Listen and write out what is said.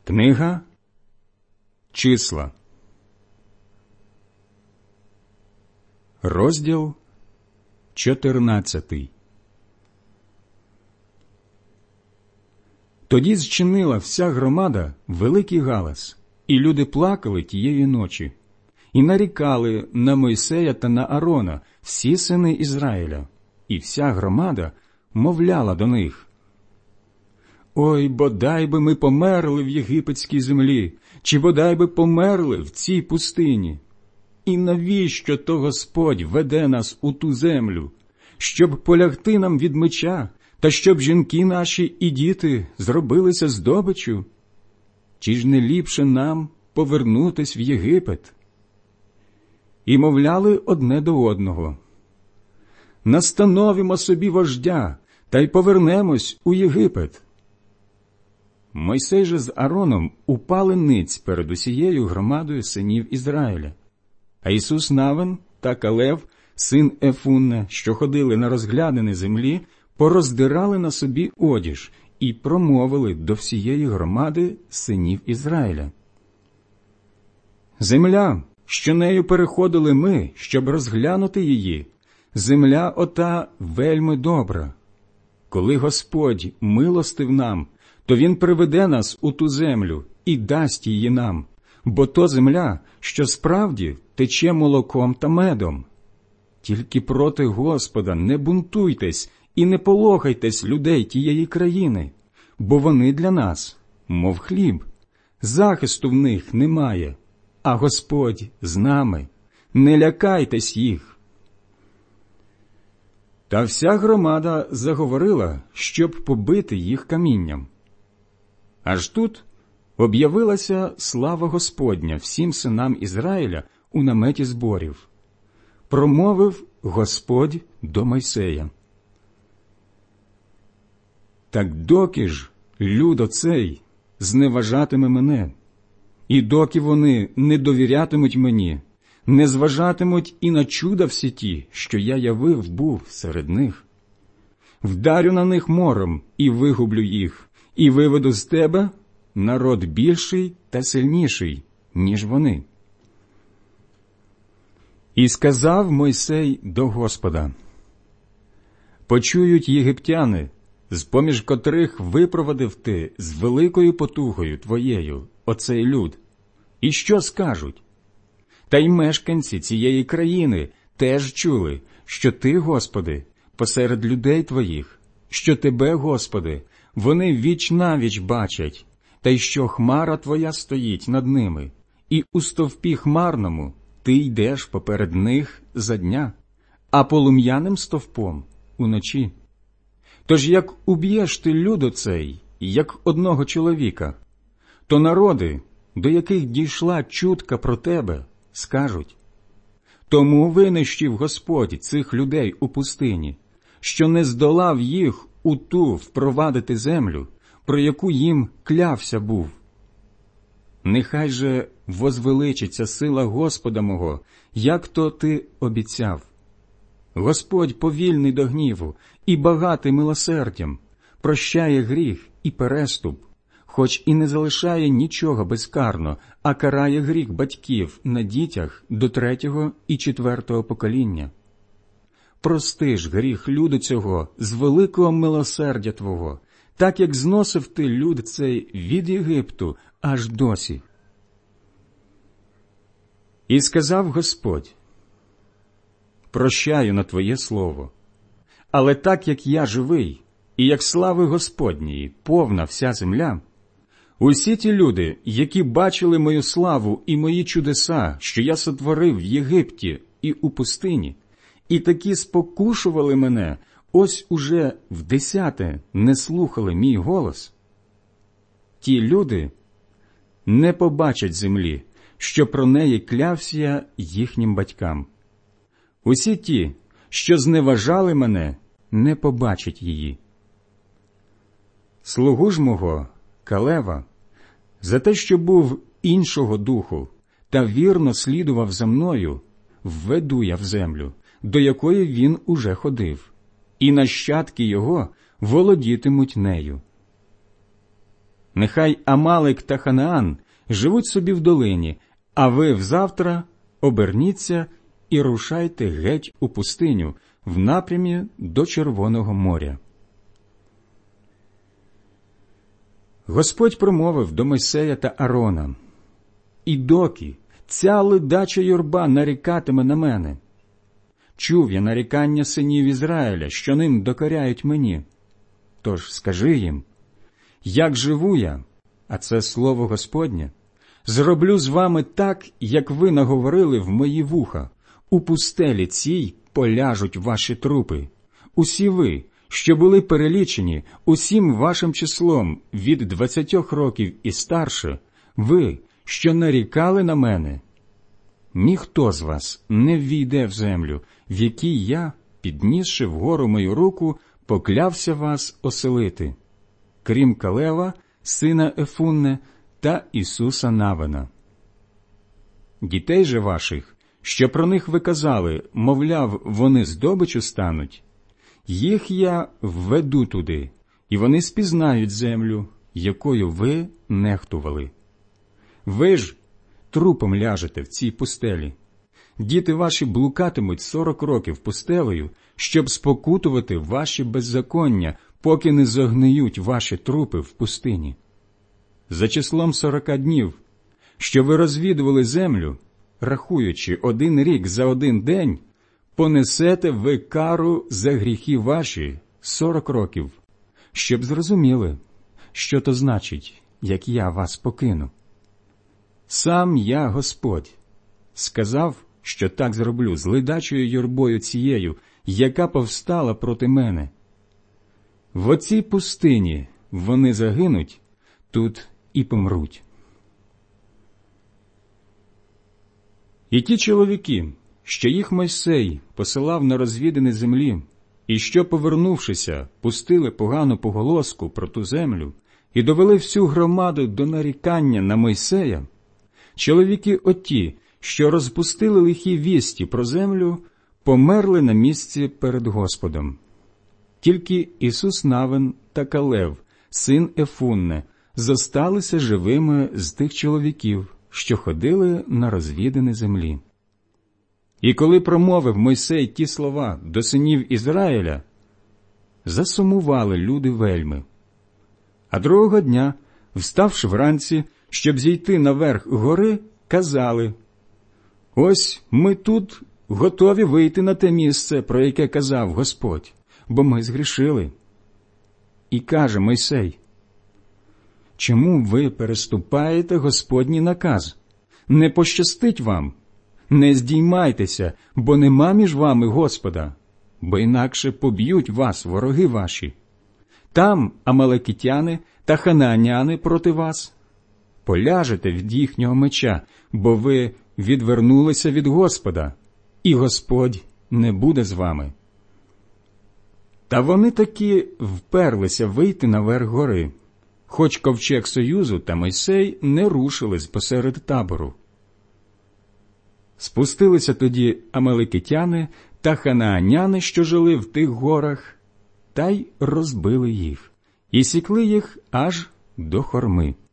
Книга Числа, розділ 14. Тоді зчинила вся громада великий галас, і люди плакали тієї ночі, і нарікали на Мойсея та на Аарона всі сини Ізраїля, і вся громада мовляла до них: «Ой, бодай би ми померли в єгипетській землі, чи бодай би померли в цій пустині. І навіщо то Господь веде нас у ту землю, щоб полягти нам від меча, та щоб жінки наші і діти зробилися здобиччю? Чи ж не ліпше нам повернутись в Єгипет?» І мовляли одне до одного: «Настановимо собі вождя, та й повернемось у Єгипет». Мойсей же з Аароном упали ниць перед усією громадою синів Ізраїля. А Ісус Навин та Калев, син Ефунне, що ходили на розглядини землі, пороздирали на собі одіж і промовили до всієї громади синів Ізраїля: «Земля, що нею переходили ми, щоб розглянути її, земля ота вельми добра. Коли Господь милостив нам, то Він приведе нас у ту землю і дасть її нам, бо то земля, що справді тече молоком та медом. Тільки проти Господа не бунтуйтесь і не полохайтесь людей тієї країни, бо вони для нас, мов хліб, захисту в них немає, а Господь з нами, не лякайтесь їх». Та вся громада заговорила, щоб побити їх камінням. Аж тут об'явилася слава Господня всім синам Ізраїля у наметі зборів. Промовив Господь до Мойсея: «Так доки ж люд оцей зневажатиме мене, і доки вони не довірятимуть мені, не зважатимуть і на чуда всі ті, що я явив був серед них, вдарю на них мором і вигублю їх, і виведу з тебе народ більший та сильніший, ніж вони». І сказав Мойсей до Господа: «Почують єгиптяни, з-поміж котрих випровадив ти з великою потугою твоєю оцей люд, і що скажуть? Та й мешканці цієї країни теж чули, що ти, Господи, посеред людей твоїх, що тебе, Господи, вони віч-навіч бачать, та й що хмара твоя стоїть над ними, і у стовпі хмарному ти йдеш поперед них за дня, а полум'яним стовпом уночі. Тож як уб'єш ти люд оцей, як одного чоловіка, то народи, до яких дійшла чутка про тебе, скажуть: тому винищив Господь цих людей у пустині, що не здолав їх у ту впровадити землю, про яку їм клявся був. Нехай же возвеличиться сила Господа мого, як то ти обіцяв. Господь повільний до гніву і багатий милосердям, прощає гріх і переступ, хоч і не залишає нічого безкарно, а карає гріх батьків на дітях до 3-го і 4-го покоління. Прости ж гріх люду цього з великого милосердя Твого, так як зносив ти люд цей від Єгипту аж досі». І сказав Господь: «Прощаю на Твоє слово, але так як я живий, і як слави Господньої повна вся земля, усі ті люди, які бачили мою славу і мої чудеса, що я сотворив в Єгипті і у пустині, і такі спокушували мене, ось уже в 10-те не слухали мій голос, ті люди не побачать землі, що про неї клявся я їхнім батькам. Усі ті, що зневажали мене, не побачать її. Слугу ж мого, Калева, за те, що був іншого духу та вірно слідував за мною, введу я в землю, до якої він уже ходив, і нащадки його володітимуть нею. Нехай Амалик та Ханаан живуть собі в долині, а ви взавтра оберніться і рушайте геть у пустиню в напрямі до Червоного моря». Господь промовив до Мойсея та Аарона: «І доки ця ледача юрба нарікатиме на мене? Чув я нарікання синів Ізраїля, що ним докоряють мені. Тож скажи їм: як живу я, а це слово Господнє, зроблю з вами так, як ви наговорили в мої вуха. У пустелі цій поляжуть ваші трупи. Усі ви, що були перелічені усім вашим числом від 20 років і старше, ви, що нарікали на мене. Ніхто з вас не ввійде в землю, в якій я, піднісши вгору мою руку, поклявся вас оселити, крім Калева, сина Ефунне, та Ісуса Навина. Дітей же ваших, що про них ви казали, мовляв, вони здобичу стануть, їх я введу туди, і вони спізнають землю, якою ви нехтували. Ви ж трупом ляжете в цій пустелі. Діти ваші блукатимуть 40 років пустелею, щоб спокутувати ваші беззаконня, поки не зогниють ваші трупи в пустині. За числом 40 днів, що ви розвідували землю, рахуючи 1 рік за 1 день, понесете ви кару за гріхи ваші 40 років, щоб зрозуміли, що то значить, як я вас покину. Сам я, Господь, сказав, що так зроблю з ледачою юрбою цією, яка повстала проти мене. В оцій пустині вони загинуть, тут і помруть. І ті чоловіки, що їх Мойсей посилав на розвідини землі, і що, повернувшися, пустили погану поголоску про ту землю і довели всю громаду до нарікання на Мойсея, чоловіки оті, що розпустили лихі вісті про землю, померли на місці перед Господом. Тільки Ісус Навин та Калев, син Ефунне, зосталися живими з тих чоловіків, що ходили на розвідини землі. І коли промовив Мойсей ті слова до синів Ізраїля, засумували люди вельми. А другого дня, вставши вранці, щоб зійти наверх гори, казали: «Ось ми тут готові вийти на те місце, про яке казав Господь, бо ми згрішили». І каже Мойсей: «Чому ви переступаєте Господній наказ? Не пощастить вам, не здіймайтеся, бо нема між вами Господа, бо інакше поб'ють вас вороги ваші. Там амалекитяни та ханааняни проти вас. Поляжете від їхнього меча, бо ви відвернулися від Господа, і Господь не буде з вами». Та вони таки вперлися вийти наверх гори, хоч ковчег Союзу та Мойсей не рушились посеред табору. Спустилися тоді амалекитяни та ханааняни, що жили в тих горах, та й розбили їх, і сікли їх аж до Хорми.